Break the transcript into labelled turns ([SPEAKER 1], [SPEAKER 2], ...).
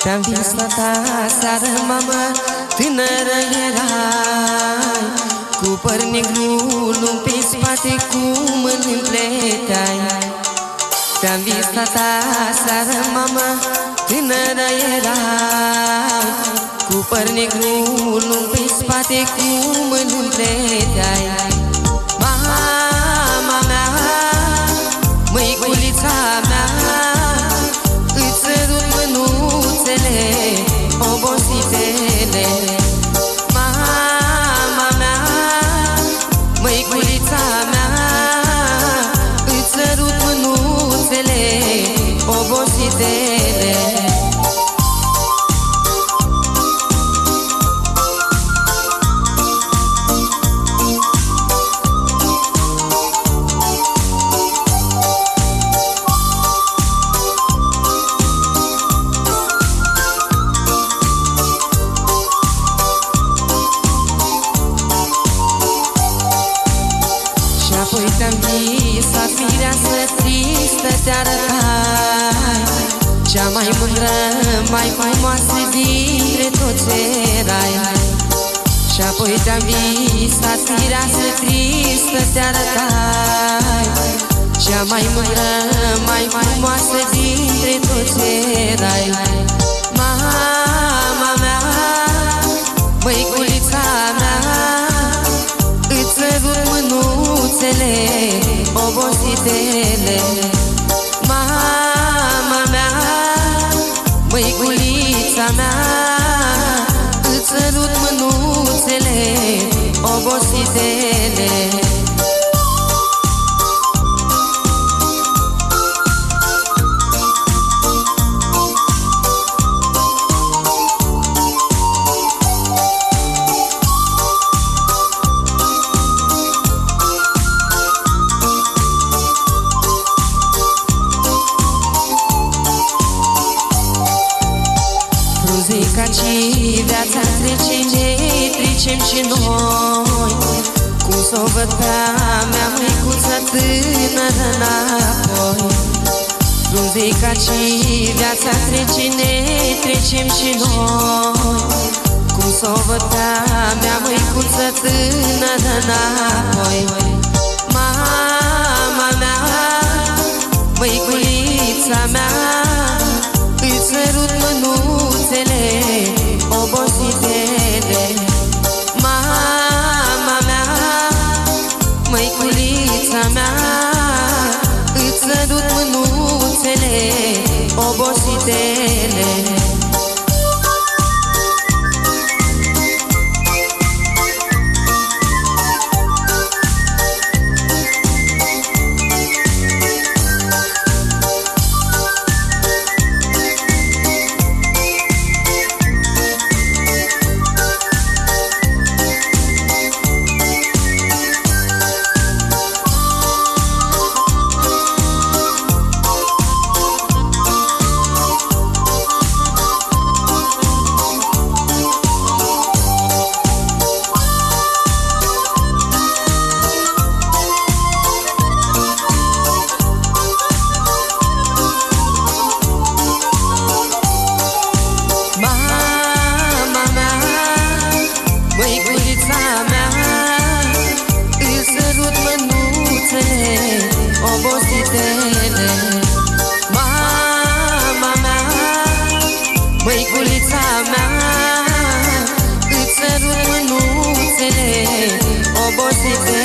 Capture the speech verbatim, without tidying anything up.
[SPEAKER 1] Te-am visat aseară, mamă, tânără erai, cu păr negru lung pe spate, cu mâini împleteai. Te-am visat aseară, mamă, tânără erai, cu păr negru lung pe spate, cu mâini împleteai. Mama mea, măiculița mea, îți sărut mânuțele obositele. Mama mea, măiculița mea, îți sărut mânuțele obositele. Apoi te-am visat, mireasă tristă te arătai, cea mai mândră, mai frumoasă dintre toți erai. Și apoi te-am visat, mireasă tristă te arătai, cea mai mândră, mai frumoasă dintre toți erai. Mama mea, măiculița mea, îți sărut mânuțele obositele. Mama mea, măiculița mea, îți sărut mânuțele obositele. Muzica și viața trece, ne trecem și noi. Cum s-o văd pe a mea măicuță tânără înapoi. Muzica și viața trece, ne trecem și noi. Cum s-o văd pe a mea măicuță tânără înapoi. Mama mea, măiculița mea, îți sărut mânuțele obositele. Mama mea, măiculița mea, îți sărut mânuțele obositele. Măiculița mea, îți sărut mânuțele obositele. Mama mea, măiculița mea, îți sărut mânuțele obositele.